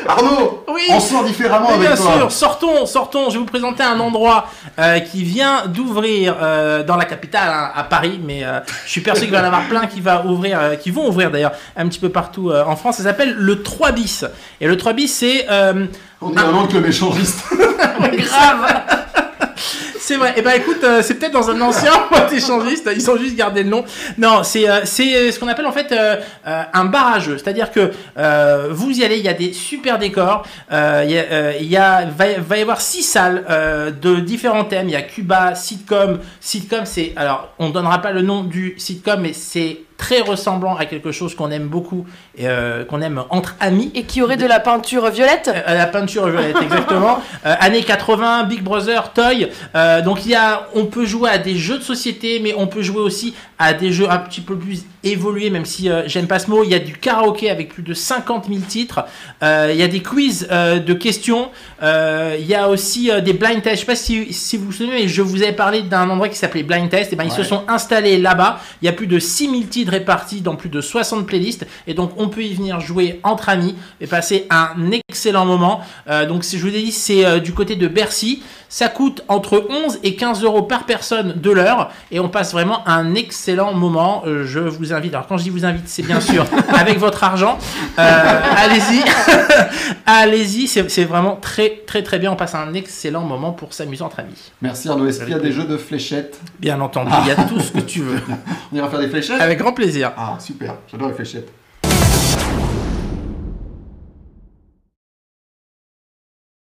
Arnaud, Oui. on sort différemment avec bien toi. sûr, sortons. Je vais vous présenter un endroit qui vient d'ouvrir dans la capitale, hein, à Paris, mais je suis persuadé qu'il va y en avoir plein qui vont ouvrir d'ailleurs un petit peu partout en France. Ça s'appelle le 3 bis. Et le 3 bis, c'est... On dit un nom que le échangiste. grave. C'est vrai. Et ben écoute, c'est peut-être dans un ancien boîte échangiste. Ils ont juste gardé le nom. Non, c'est ce qu'on appelle en fait un barrageux. C'est-à-dire que vous y allez, il y a des super décors. Va y avoir 6 salles de différents thèmes. Il y a Cuba, sitcom. Sitcom, c'est alors on donnera pas le nom du sitcom, mais c'est très ressemblant à quelque chose qu'on aime beaucoup, qu'on aime entre amis. Et qui aurait de la peinture violette. La peinture violette, exactement. Années 80, Big Brother, Toy. Donc on peut jouer à des jeux de société, mais on peut jouer aussi à des jeux un petit peu plus évolués, même si j'aime pas ce mot. Il y a du karaoké avec plus de 50 000 titres. Il y a des quiz de questions. Il y a aussi des blind tests. Je sais pas si vous vous souvenez, mais je vous avais parlé d'un endroit qui s'appelait Blind Test. Et ben, ils se sont installés là-bas. Il y a plus de 6000 titres répartis dans plus de 60 playlists. Et donc, on peut y venir jouer entre amis et passer un excellent moment. Donc, je vous ai dit, c'est du côté de Bercy. Ça coûte entre 11 et 15 euros par personne de l'heure. Et on passe vraiment un excellent moment. Je vous invite. Alors, quand je dis vous invite, c'est bien sûr avec votre argent. Allez-y. Allez-y. C'est vraiment très, très, très bien. On passe un excellent moment pour s'amuser entre amis. Merci Arnaud. Est-ce qu'il y a des jeux de fléchettes? Bien entendu, il y a tout ce que tu veux. On ira faire des fléchettes? Avec grand plaisir. Ah, super. J'adore les fléchettes.